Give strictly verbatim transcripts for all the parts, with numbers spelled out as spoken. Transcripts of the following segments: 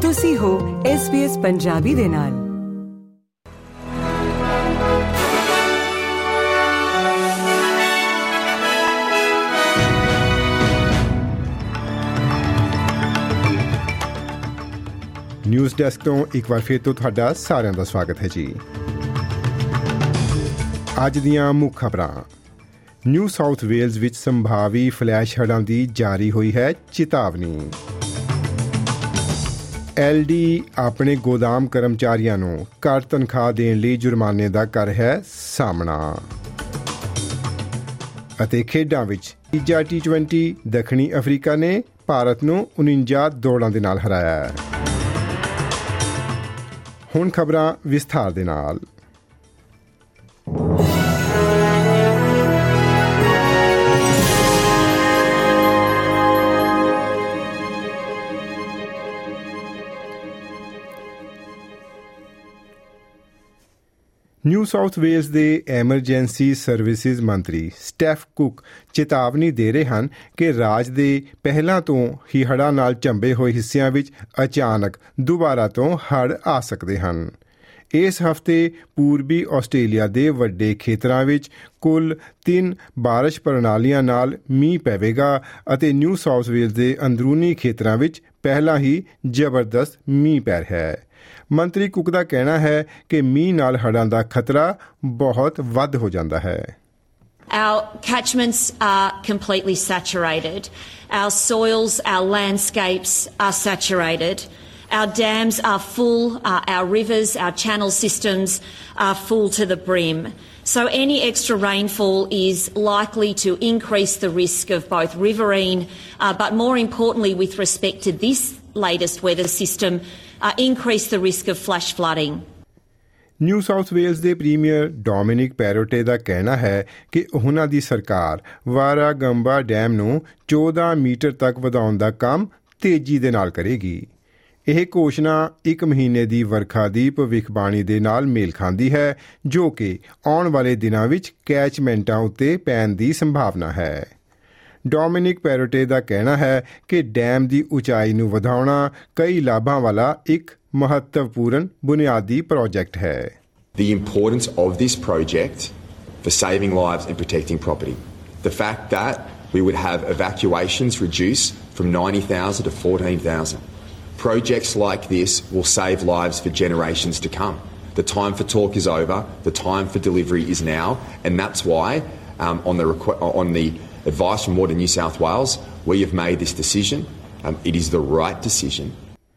ਤੁਸੀਂ ਹੋ S B S Punjabi ਦੇ ਨਾਲ। ਨਿਊਜ਼ ਡੈਸਕ ਤੋਂ ਇੱਕ ਵਾਰ ਫਿਰ ਤੋਂ ਤੁਹਾਡਾ ਸਾਰਿਆਂ ਦਾ ਸਵਾਗਤ ਹੈ ਜੀ। ਅੱਜ ਦੀਆਂ ਮੁੱਖ ਖਬਰਾਂ। ਨਿਊ ਸਾਊਥ ਵੇਲਜ਼ ਵਿੱਚ ਸੰਭਾਵੀ ਫਲੈਸ਼ ਹੜ੍ਹਾਂ ਦੀ ਜਾਰੀ ਹੋਈ ਹੈ ਚੇਤਾਵਨੀ। ਐਲ ਡੀ ਆਪਣੇ ਗੋਦਾਮ ਕਰਮਚਾਰੀਆਂ ਨੂੰ ਘੱਟ ਤਨਖਾਹ ਦੇਣ ਲਈ ਜੁਰਮਾਨੇ ਦਾ ਕਰ ਹੈ ਸਾਹਮਣਾ। ਅਤੇ ਖੇਡਾਂ ਵਿੱਚ ਤੀਜਾ ਟੀ ਟਵੈਂਟੀ ਦੱਖਣੀ ਅਫਰੀਕਾ ਨੇ ਭਾਰਤ ਨੂੰ ਉਨੰਜਾ ਦੌੜਾਂ ਦੇ ਨਾਲ ਹਰਾਇਆ। ਹੁਣ ਖਬਰਾਂ ਵਿਸਥਾਰ ਦੇ ਨਾਲ। ਨਿਊ ਸਾਊਥ ਵੇਲਜ਼ ਦੇ ਐਮਰਜੈਂਸੀ ਸਰਵਿਸਿਜ਼ ਮੰਤਰੀ ਸਟੈਫ ਕੁਕ ਚੇਤਾਵਨੀ ਦੇ ਰਹੇ ਹਨ ਕਿ ਰਾਜ ਦੇ ਪਹਿਲਾਂ ਤੋਂ ਹੀ ਹੜ੍ਹਾਂ ਨਾਲ ਝੰਬੇ ਹੋਏ ਹਿੱਸਿਆਂ ਵਿੱਚ ਅਚਾਨਕ ਦੁਬਾਰਾ ਤੋਂ ਹੜ੍ਹ ਆ ਸਕਦੇ ਹਨ। ਇਸ ਹਫ਼ਤੇ ਪੂਰਬੀ ਆਸਟ੍ਰੇਲੀਆ ਦੇ ਵੱਡੇ ਖੇਤਰਾਂ ਵਿੱਚ ਕੁੱਲ ਤਿੰਨ ਬਾਰਿਸ਼ ਪ੍ਰਣਾਲੀਆਂ ਨਾਲ ਮੀਂਹ ਪਵੇਗਾ ਅਤੇ ਨਿਊ ਸਾਊਥ ਵੇਲਜ਼ ਦੇ ਅੰਦਰੂਨੀ ਖੇਤਰਾਂ ਵਿੱਚ ਪਹਿਲਾਂ ਹੀ ਜ਼ਬਰਦਸਤ ਮੀਂਹ ਪੈ ਰਿਹਾ ਹੈ। ਮੰਤਰੀ ਕੁਕ ਦਾ ਕਹਿਣਾ ਹੈ ਕਿ ਮੀਂਹ ਨਾਲ ਹੜ੍ਹਾਂ ਦਾ ਖਤਰਾ ਬਹੁਤ ਵੱਧ ਹੋ ਜਾਂਦਾ ਹੈ। Our catchments are completely saturated. Our soils, our landscapes are saturated. Our dams are full. Uh, our rivers, our channel systems are full to the brim. So any extra rainfall is likely to increase the risk of both riverine, uh, but more importantly with respect to this latest weather system, uh, increase the risk of flash flooding. New South Wales ਦੇ premier Dominic Perrottet ਦਾ ਕਹਿਣਾ ਹੈ ਕਿ ਉਹਨਾਂ ਦੀ ਸਰਕਾਰ ਵਾਰਾਗੰਬਾ dam ਨੂੰ ਚੌਦਾਂ metre ਤੱਕ ਵਧਾਉਣ ਦਾ ਕੰਮ ਤੇਜ਼ੀ ਦੇ ਨਾਲ ਕਰੇਗੀ। ਇਹ ਘੋਸ਼ਣਾ ਇੱਕ ਮਹੀਨੇ ਦੀ ਵਰਖਾ ਦੀ ਭਵਿੱਖਬਾਣੀ ਦੇ ਨਾਲ ਮੇਲ ਖਾਂਦੀ ਹੈ ਜੋ ਕਿ ਆਉਣ ਵਾਲੇ ਦਿਨਾਂ ਵਿੱਚ ਕੈਚਮੈਂਟਾਂ ਉੱਤੇ ਪੈਣ ਦੀ ਸੰਭਾਵਨਾ ਹੈ। ਡੋਮਿਨਿਕ ਪੈਰੋਟੇ ਦਾ ਕਹਿਣਾ ਹੈ ਕਿ ਡੈਮ ਦੀ ਉਚਾਈ ਨੂੰ ਵਧਾਉਣਾ ਕਈ ਲਾਭਾਂ ਵਾਲਾ ਇੱਕ ਮਹੱਤਵਪੂਰਨ ਬੁਨਿਆਦੀ ਪ੍ਰੋਜੈਕਟ ਹੈ। The importance of this project for saving lives and protecting property. The fact that we would have evacuations reduce from ninety thousand to fourteen thousand. Projects like this will save lives for generations to come. The time for talk is over. The time for delivery is now, and that's why um, on the requ- on the advice from Water New South Wales, we have made this decision. Um, it is the right decision.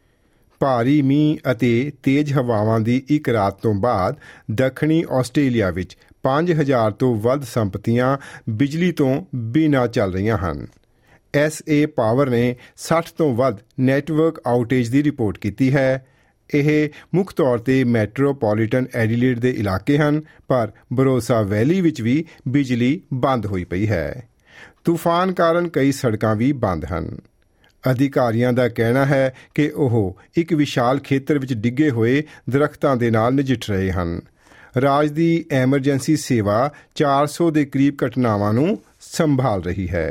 ਭਾਰੀ ਮੀਂਹ ਅਤੇ ਤੇਜ਼ ਹਵਾਵਾਂ ਦੀ ਇੱਕ ਰਾਤ ਤੋਂ ਬਾਅਦ ਦੱਖਣੀ ਆਸਟ੍ਰੇਲੀਆ ਵਿੱਚ ਪੰਜ ਹਜ਼ਾਰ ਤੋਂ ਵੱਧ ਸੰਪਤੀਆਂ ਬਿਜਲੀ ਤੋਂ ਬਿਨਾਂ ਚੱਲ ਰਹੀਆਂ ਹਨ। ਐਸ ਏ ਪਾਵਰ ਨੇ ਸੱਠ ਤੋਂ ਵੱਧ ਨੈਟਵਰਕ ਆਊਟੇਜ ਦੀ ਰਿਪੋਰਟ ਕੀਤੀ ਹੈ। ਇਹ ਮੁੱਖ ਤੌਰ 'ਤੇ ਮੈਟਰੋਪੋਲੀਟਨ ਐਡੀਲੇਡ ਦੇ ਇਲਾਕੇ ਹਨ, ਪਰ ਬਰੋਸਾ ਵੈਲੀ ਵਿੱਚ ਵੀ ਬਿਜਲੀ ਬੰਦ ਹੋਈ ਪਈ ਹੈ। ਤੂਫਾਨ ਕਾਰਨ ਕਈ ਸੜਕਾਂ ਵੀ ਬੰਦ ਹਨ। ਅਧਿਕਾਰੀਆਂ ਦਾ ਕਹਿਣਾ ਹੈ ਕਿ ਉਹ ਇੱਕ ਵਿਸ਼ਾਲ ਖੇਤਰ ਵਿੱਚ ਡਿੱਗੇ ਹੋਏ ਦਰੱਖਤਾਂ ਦੇ ਨਾਲ ਨਜਿੱਠ ਰਹੇ ਹਨ। ਰਾਜ ਦੀ ਐਮਰਜੈਂਸੀ ਸੇਵਾ ਚਾਰ ਸੌ ਦੇ ਕਰੀਬ ਘਟਨਾਵਾਂ ਨੂੰ ਸੰਭਾਲ ਰਹੀ ਹੈ।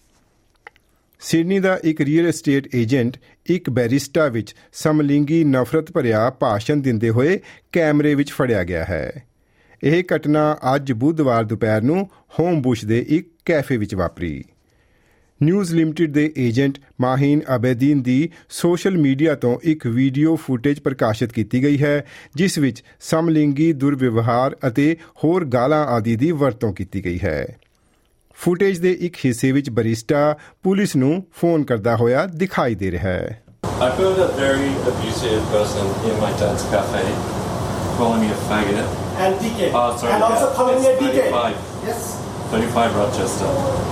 ਸਿਡਨੀ ਦਾ ਇੱਕ ਰੀਅਲ estate ਏਜੰਟ ਇੱਕ ਬੈਰਿਸਟਾ ਵਿੱਚ ਸਮਲਿੰਗੀ ਨਫ਼ਰਤ ਭਰਿਆ ਭਾਸ਼ਣ ਦਿੰਦੇ ਹੋਏ ਕੈਮਰੇ ਵਿੱਚ ਫੜਿਆ ਗਿਆ ਹੈ। ਇਹ ਘਟਨਾ ਅੱਜ ਬੁੱਧਵਾਰ ਦੁਪਹਿਰ ਨੂੰ ਹੋਮਬੁਸ਼ ਦੇ ਇੱਕ ਕੈਫੇ ਵਿੱਚ ਵਾਪਰੀ। ਨਿਊਜ਼ ਲਿਮਟਿਡ ਦੇ ਏਜੰਟ ਮਾਹੀਨ ਅਬੈਦੀਨ ਦੀ ਸੋਸ਼ਲ ਮੀਡੀਆ ਤੋਂ ਇੱਕ ਵੀਡੀਓ ਫੁਟੇਜ ਪ੍ਰਕਾਸ਼ਿਤ ਕੀਤੀ ਗਈ ਹੈ ਜਿਸ ਵਿੱਚ ਸਮਲਿੰਗੀ ਦੁਰਵਿਵਹਾਰ ਅਤੇ ਹੋਰ ਗਾਲਾਂ ਆਦਿ ਦੀ ਵਰਤੋਂ ਕੀਤੀ ਗਈ ਹੈ। ਫੁਟੇਜ ਦੇ ਇੱਕ ਹਿੱਸੇ ਵਿੱਚ ਬੈਰਿਸਟਾ ਪੁਲਿਸ ਨੂੰ ਫੋਨ ਕਰਦਾ ਹੋਇਆ ਦਿਖਾਈ ਦੇ ਰਿਹਾ ਹੈ। I found a very abusive person in my dad's cafe, calling me a faggot. And D K. Oh, sorry. And also yeah. calling me a D K. thirty-five. Yes. thirty-five Rochester.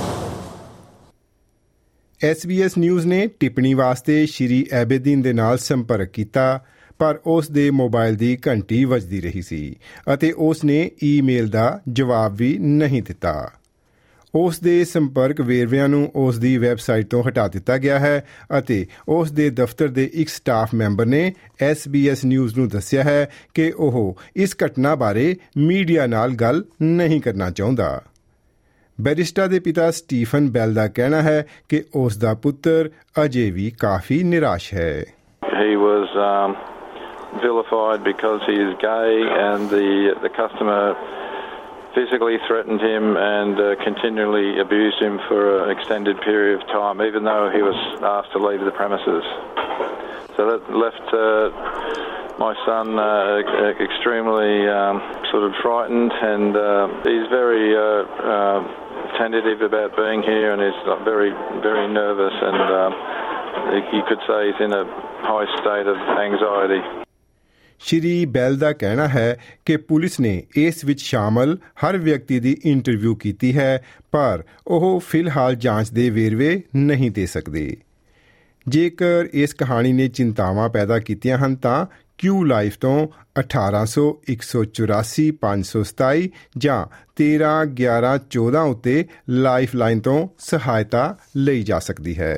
S B S News ਨੇ ਟਿੱਪਣੀ ਵਾਸਤੇ ਸ਼੍ਰੀ ਐਬੇਦੀਨ ਦੇ ਨਾਲ ਸੰਪਰਕ ਕੀਤਾ, ਪਰ ਉਸ ਦੇ ਮੋਬਾਈਲ ਦੀ ਘੰਟੀ ਵੱਜਦੀ ਰਹੀ ਸੀ ਅਤੇ ਉਸ ਨੇ ਈਮੇਲ ਦਾ ਜਵਾਬ ਵੀ ਨਹੀਂ ਦਿੱਤਾ। ਉਸ ਦੇ ਸੰਪਰਕ ਵੇਰਵਿਆਂ ਨੂੰ ਉਸ ਦੀ ਵੈਬਸਾਈਟ ਤੋਂ ਹਟਾ ਦਿੱਤਾ ਗਿਆ ਹੈ ਅਤੇ ਉਸ ਦੇ ਦਫ਼ਤਰ ਦੇ ਇੱਕ ਸਟਾਫ ਮੈਂਬਰ ਨੇ ਐਸ ਬੀ ਐਸ ਨਿਊਜ਼ ਨੂੰ ਦੱਸਿਆ ਹੈ ਕਿ ਉਹ ਇਸ ਘਟਨਾ ਬਾਰੇ ਮੀਡੀਆ ਨਾਲ ਗੱਲ ਨਹੀਂ ਕਰਨਾ ਚਾਹੁੰਦਾ। ਬੈਰਿਸਟਾ ਦੇ ਪਿਤਾ ਸਟੀਫਨ ਬੈਲ ਦਾ ਕਹਿਣਾ ਹੈ ਕਿ ਉਸ ਦਾ ਪੁੱਤਰ ਅਜੇ ਵੀ ਕਾਫੀ ਨਿਰਾਸ਼ ਹੈ। he was um, vilified because he is gay, and the the customer physically threatened him and uh, continually abused him for an extended period of time, even though he was asked to leave the premises. So that left uh, my son uh, extremely um, sort of frightened, and uh, he's very uh, uh, tentative about being here, and he's very, very nervous, and uh, you could say he's in a high state of anxiety. ਸ਼੍ਰੀ ਬੈਲ ਦਾ ਕਹਿਣਾ ਹੈ ਕਿ police ਨੇ ਇਸ ਵਿੱਚ ਸ਼ਾਮਲ ਹਰ ਵਿਅਕਤੀ ਦੀ interview ਕੀਤੀ ਹੈ, ਪਰ ਉਹ ਫਿਲਹਾਲ ਜਾਂਚ ਦੇ ਵੇਰਵੇ ਨਹੀਂ ਦੇ ਸਕਦੇ। ਜੇਕਰ ਇਸ ਕਹਾਣੀ ਨੇ ਚਿੰਤਾਵਾਂ ਪੈਦਾ ਕੀਤੀਆਂ ਹਨ ਤਾਂ ਕਿਊ ਲਾਈਫ ਤੋਂ ਅਠਾਰਾਂ ਸੌ ਇੱਕ ਸੌ ਚੁਰਾਸੀ ਪੰਜ ਸੌ ਸਤਾਈ ਜਾਂ ਤੇਰਾਂ ਗਿਆਰਾਂ ਚੌਦਾਂ ਉੱਤੇ ਲਾਈਫ ਲਾਈਨ ਤੋਂ ਸਹਾਇਤਾ ਲਈ ਜਾ ਸਕਦੀ ਹੈ।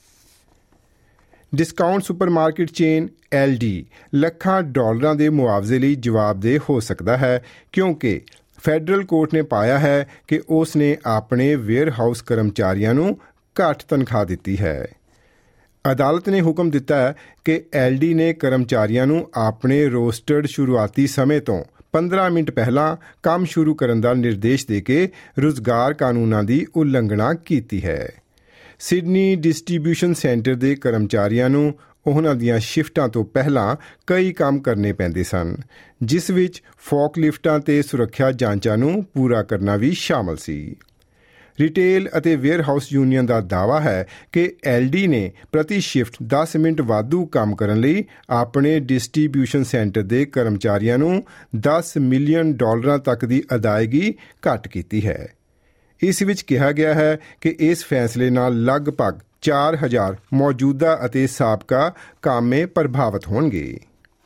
Discount supermarket chain Aldi ਲੱਖਾਂ ਡਾਲਰਾਂ ਦੇ ਮੁਆਵਜ਼ੇ ਲਈ ਜਵਾਬਦੇਹ ਹੋ ਸਕਦਾ ਹੈ, ਕਿਉਂਕਿ ਫੈਡਰਲ ਕੋਰਟ ਨੇ ਪਾਇਆ ਹੈ ਕਿ ਉਸ ਨੇ ਆਪਣੇ ਵੇਅਰਹਾਊਸ ਕਰਮਚਾਰੀਆਂ ਨੂੰ ਘੱਟ ਤਨਖਾਹ ਦਿੱਤੀ ਹੈ। ਅਦਾਲਤ ਨੇ ਹੁਕਮ ਦਿੱਤਾ ਹੈ ਕਿ ਐਲ ਡੀ ਨੇ ਕਰਮਚਾਰੀਆਂ ਨੂੰ ਆਪਣੇ ਰੋਸਟਰਡ ਸ਼ੁਰੂਆਤੀ ਸਮੇਂ ਤੋਂ ਪੰਦਰਾਂ ਮਿੰਟ ਪਹਿਲਾਂ ਕੰਮ ਸ਼ੁਰੂ ਕਰਨ ਦਾ ਨਿਰਦੇਸ਼ ਦੇ ਕੇ ਰੁਜ਼ਗਾਰ ਕਾਨੂੰਨਾਂ ਦੀ ਉਲੰਘਣਾ ਕੀਤੀ ਹੈ। ਸਿਡਨੀ ਡਿਸਟ੍ਰੀਬਿਊਸ਼ਨ ਸੈਂਟਰ ਦੇ ਕਰਮਚਾਰੀਆਂ ਨੂੰ ਉਹਨਾਂ ਦੀਆਂ ਸ਼ਿਫਟਾਂ ਤੋਂ ਪਹਿਲਾਂ ਕਈ ਕੰਮ ਕਰਨੇ ਪੈਂਦੇ ਸਨ, ਜਿਸ ਵਿੱਚ ਫੋਕਲਿਫਟਾਂ ਤੇ ਸੁਰੱਖਿਆ ਜਾਂਚਾਂ ਨੂੰ ਪੂਰਾ ਕਰਨਾ ਵੀ ਸ਼ਾਮਲ ਸੀ। ਰਿਟੇਲ ਅਤੇ ਵੇਅਰਹਾਊਸ ਯੂਨੀਅਨ ਦਾ ਦਾਅਵਾ ਹੈ ਕਿ ਐਲ ਡੀ ਨੇ ਪ੍ਰਤੀ ਸ਼ਿਫਟ ਦਸ ਮਿੰਟ ਵਾਧੂ ਕੰਮ ਕਰਨ ਲਈ ਆਪਣੇ ਡਿਸਟ੍ਰੀਬਿਊਸ਼ਨ ਸੈਂਟਰ ਦੇ ਕਰਮਚਾਰੀਆਂ ਨੂੰ ਦਸ ਮਿਲੀਅਨ ਡਾਲਰਾਂ ਤੱਕ ਦੀ ਅਦਾਇਗੀ ਘੱਟ ਕੀਤੀ ਹੈ। ਇਸ ਵਿੱਚ ਕਿਹਾ ਗਿਆ ਹੈ ਕਿ ਇਸ ਫੈਸਲੇ ਨਾਲ ਲਗਭਗ ਚਾਰ ਹਜ਼ਾਰ ਮੌਜੂਦਾ ਅਤੇ ਸਾਬਕਾ ਕਾਮੇ ਪ੍ਰਭਾਵਿਤ ਹੋਣਗੇ।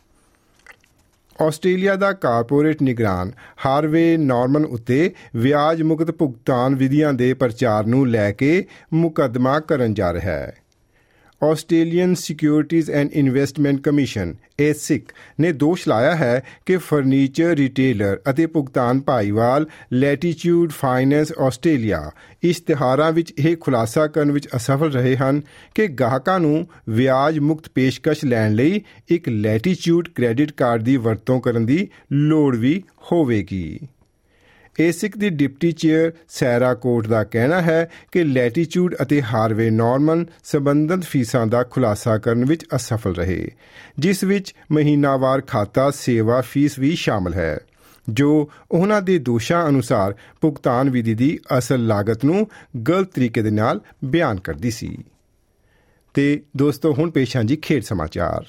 ਆਸਟ੍ਰੇਲੀਆ ਦਾ ਕਾਰਪੋਰੇਟ ਨਿਗਰਾਨ ਹਾਰਵੇ ਨਾਰਮਨ ਉੱਤੇ ਵਿਆਜ ਮੁਕਤ ਭੁਗਤਾਨ ਵਿਧੀਆਂ ਦੇ ਪ੍ਰਚਾਰ ਨੂੰ ਲੈ ਕੇ ਮੁਕੱਦਮਾ ਕਰਨ ਜਾ ਰਿਹਾ ਹੈ। Australian Securities and Investment Commission ASIC ਨੇ ਦੋਸ਼ ਲਾਇਆ ਹੈ ਕਿ ਫਰਨੀਚਰ ਰਿਟੇਲਰ ਅਤੇ ਭੁਗਤਾਨ ਭਾਈਵਾਲ ਲੈਟੀਚਿਊਡ ਫਾਈਨੈਂਸ ਆਸਟ੍ਰੇਲੀਆ ਇਸ਼ਤਿਹਾਰਾਂ ਵਿੱਚ ਇਹ ਖੁਲਾਸਾ ਕਰਨ ਵਿੱਚ ਅਸਫਲ ਰਹੇ ਹਨ ਕਿ ਗਾਹਕਾਂ ਨੂੰ ਵਿਆਜ ਮੁਕਤ ਪੇਸ਼ਕਸ਼ ਲੈਣ ਲਈ ਇੱਕ ਲੈਟੀਚਿਊਡ ਕ੍ਰੈਡਿਟ ਕਾਰਡ ਦੀ ਵਰਤੋਂ ਕਰਨ ਦੀ ਲੋੜ ਵੀ ਹੋਵੇਗੀ। ਏਸਿਕ ਦੀ ਡਿਪਟੀ ਚੇਅਰ ਸੈਰਾ ਕੋਟ ਦਾ ਕਹਿਣਾ ਹੈ ਕਿ ਲੈਟੀਚਿਊਡ ਅਤੇ ਹਾਰਵੇ ਨਾਰਮਨ ਸੰਬੰਧਿਤ ਫੀਸਾਂ ਦਾ ਖੁਲਾਸਾ ਕਰਨ ਵਿੱਚ ਅਸਫਲ ਰਹੇ, ਜਿਸ ਵਿੱਚ ਮਹੀਨਾਵਾਰ ਖਾਤਾ ਸੇਵਾ ਫੀਸ ਵੀ ਸ਼ਾਮਲ ਹੈ, ਜੋ ਉਹਨਾਂ ਦੇ ਦੋਸ਼ਾਂ ਅਨੁਸਾਰ ਭੁਗਤਾਨ ਵਿਧੀ ਦੀ ਅਸਲ ਲਾਗਤ ਨੂੰ ਗਲਤ ਤਰੀਕੇ ਦੇ ਨਾਲ ਬਿਆਨ ਕਰਦੀ ਸੀ। ਤੇ ਦੋਸਤੋ, ਹੁਣ ਪੇਸ਼ ਹਾਂ ਜੀ ਖੇਡ ਸਮਾਚਾਰ।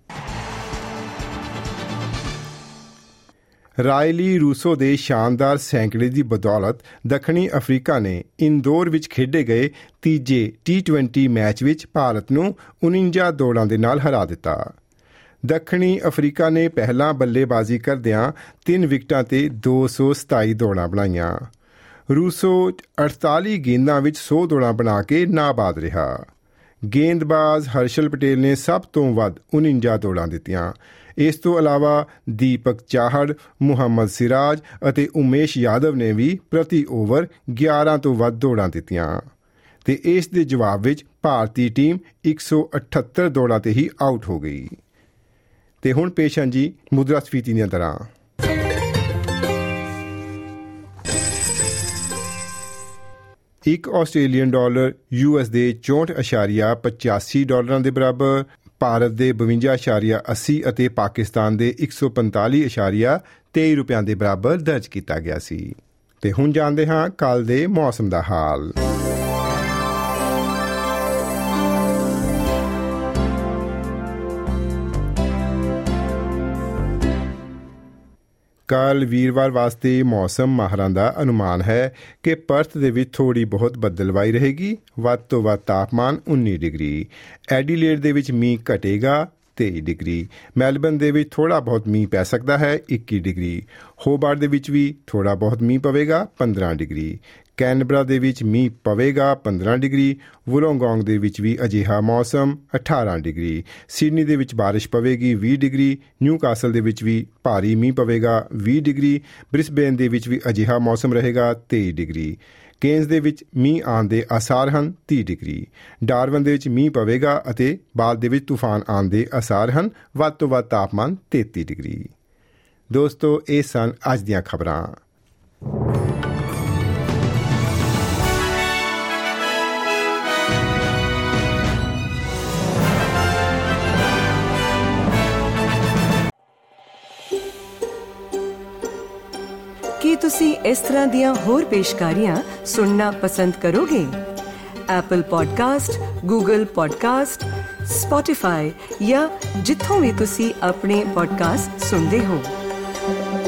ਰਾਇਲੀ ਰੂਸੋ ਦੇ ਸ਼ਾਨਦਾਰ ਸੈਂਕੜੇ ਦੀ ਬਦੌਲਤ ਦੱਖਣੀ ਅਫਰੀਕਾ ਨੇ ਇੰਦੌਰ ਵਿੱਚ ਖੇਡੇ ਗਏ ਤੀਜੇ ਟੀ ਟਵੈਂਟੀ ਮੈਚ ਵਿੱਚ ਭਾਰਤ ਨੂੰ ਉਨੰਜਾ ਦੌੜਾਂ ਦੇ ਨਾਲ ਹਰਾ ਦਿੱਤਾ। ਦੱਖਣੀ ਅਫਰੀਕਾ ਨੇ ਪਹਿਲਾਂ ਬੱਲੇਬਾਜ਼ੀ ਕਰਦਿਆਂ ਤਿੰਨ ਵਿਕਟਾਂ ਤੇ ਦੋ ਸੌ ਸਤਾਈ ਦੌੜਾਂ ਬਣਾਈਆਂ। ਰੂਸੋ ਅਠਤਾਲੀ ਗੇਂਦਾਂ ਵਿੱਚ ਸੌ ਦੌੜਾਂ ਬਣਾ ਕੇ ਨਾਬਾਦ ਰਿਹਾ। ਗੇਂਦਬਾਜ਼ ਹਰਸ਼ਲ ਪਟੇਲ ਨੇ ਸਭ ਤੋਂ ਵੱਧ ਉਨੰਜਾ ਦੌੜਾਂ ਦਿੱਤੀਆਂ। ਇਸ ਤੋਂ ਇਲਾਵਾ ਦੀਪਕ ਚਾਹੜ, ਮੁਹੰਮਦ ਸਿਰਾਜ ਅਤੇ ਉਮੇਸ਼ ਯਾਦਵ ਨੇ ਵੀ ਪ੍ਰਤੀ ਓਵਰ ਗਿਆਰਾਂ ਤੋਂ ਵੱਧ ਦੌੜਾਂ ਦਿੱਤੀਆਂ, ਤੇ ਇਸ ਦੇ ਜਵਾਬ ਵਿੱਚ ਭਾਰਤੀ ਟੀਮ ਇੱਕ ਸੌ ਅਠੱਤਰ ਦੌੜਾਂ ਤੇ ਹੀ ਆਊਟ ਹੋ ਗਈ। ਤੇ ਹੁਣ ਪੇਸ਼ ਹਾਂ ਜੀ ਮੁਦਰਾਸਫੀਤੀ ਦੀਆਂ ਦਰਾਂ। ਇੱਕ ਆਸਟ੍ਰੇਲੀਅਨ ਡਾਲਰ ਯੂ ਐਸ ਦੇ ਚੌਂਹਠ ਅਸ਼ਾਰੀਆ ਪਚਾਸੀ ਡਾਲਰਾਂ ਦੇ ਬਰਾਬਰ, ਭਾਰਤ ਦੇ ਬਵੰਜਾ ਅਸ਼ਾਰੀਆ ਅੱਸੀ ਅਤੇ ਪਾਕਿਸਤਾਨ ਦੇ ਇੱਕ ਸੌ ਪੰਤਾਲੀ ਅਸ਼ਾਰੀਆ ਤੇਈ ਰੁਪਇਆਂ ਦੇ ਬਰਾਬਰ ਦਰਜ ਕੀਤਾ ਗਿਆ ਸੀ। ਤੇ ਹੁਣ ਜਾਣਦੇ ਹਾਂ ਕੱਲ੍ਹ ਦੇ ਮੌਸਮ ਦਾ ਹਾਲ। ਕੱਲ੍ਹ ਵੀਰਵਾਰ ਵਾਸਤੇ ਮੌਸਮ ਮਾਹਰਾਂ ਦਾ ਅਨੁਮਾਨ ਹੈ ਕਿ ਪਰਥ ਦੇ ਵਿੱਚ ਥੋੜ੍ਹੀ ਬਹੁਤ ਬੱਦਲਵਾਈ ਰਹੇਗੀ, ਵੱਧ ਤੋਂ ਵੱਧ ਤਾਪਮਾਨ ਉੱਨੀ ਡਿਗਰੀ। ਐਡੀਲੇਡ ਦੇ ਵਿੱਚ ਮੀਂਹ ਘਟੇਗਾ ਤੇਈ ਡਿਗਰੀ। ਮੈਲਬਰਨ ਦੇ ਵਿੱਚ ਥੋੜ੍ਹਾ ਬਹੁਤ ਮੀਂਹ ਪੈ ਸਕਦਾ ਹੈ ਇੱਕੀ ਡਿਗਰੀ। ਹੋਬਾਰਟ ਦੇ ਵਿੱਚ ਵੀ ਥੋੜ੍ਹਾ ਬਹੁਤ ਮੀਂਹ ਪਵੇਗਾ ਪੰਦਰਾਂ ਡਿਗਰੀ। ਕੈਨਬਰਾ ਦੇ ਵਿੱਚ ਮੀਂਹ ਪਵੇਗਾ ਪੰਦਰਾਂ ਡਿਗਰੀ। ਵੁਲੋਂਗੋਂਗ ਦੇ ਵਿੱਚ ਵੀ ਅਜਿਹਾ ਮੌਸਮ ਅਠਾਰਾਂ ਡਿਗਰੀ। ਸਿਡਨੀ ਦੇ ਵਿੱਚ ਬਾਰਿਸ਼ ਪਵੇਗੀ ਵੀਹ ਡਿਗਰੀ। ਨਿਊਕਾਸਲ ਦੇ ਵਿੱਚ ਵੀ ਭਾਰੀ ਮੀਂਹ ਪਵੇਗਾ ਵੀਹ ਡਿਗਰੀ। ਬ੍ਰਿਸਬੇਨ ਦੇ ਵਿੱਚ ਵੀ ਅਜਿਹਾ ਮੌਸਮ ਰਹੇਗਾ ਤੇਈ ਡਿਗਰੀ। ਕੇਨਜ਼ ਦੇ ਵਿੱਚ ਮੀਂਹ ਆਉਣ ਦੇ ਆਸਾਰ ਹਨ ਤੀਹ ਡਿਗਰੀ। ਡਾਰਵਨ ਦੇ ਵਿੱਚ ਮੀਂਹ ਪਵੇਗਾ ਅਤੇ ਬਾਅਦ ਦੇ ਵਿੱਚ ਤੂਫਾਨ ਆਉਣ ਦੇ ਆਸਾਰ ਹਨ। ਵੱਧ ਤੋਂ ਵੱਧ ਤਾਪਮਾਨ ਤੇਤੀ ਡਿਗਰੀ। ਦੋਸਤੋ, ਇਹ ਸਨ ਅੱਜ ਦੀਆਂ ਖਬਰਾਂ। ਕੀ ਤੁਸੀਂ ਇਸ ਤਰ੍ਹਾਂ ਦੀਆਂ ਹੋਰ ਪੇਸ਼ਕਾਰੀਆਂ ਸੁਣਨਾ ਪਸੰਦ ਕਰੋਗੇ? Apple podcast, Google podcast, Spotify ਜਾਂ ਜਿੱਥੋਂ ਵੀ ਤੁਸੀਂ ਆਪਣੇ ਪੋਡਕਾਸਟ ਸੁਣਦੇ ਹੋ।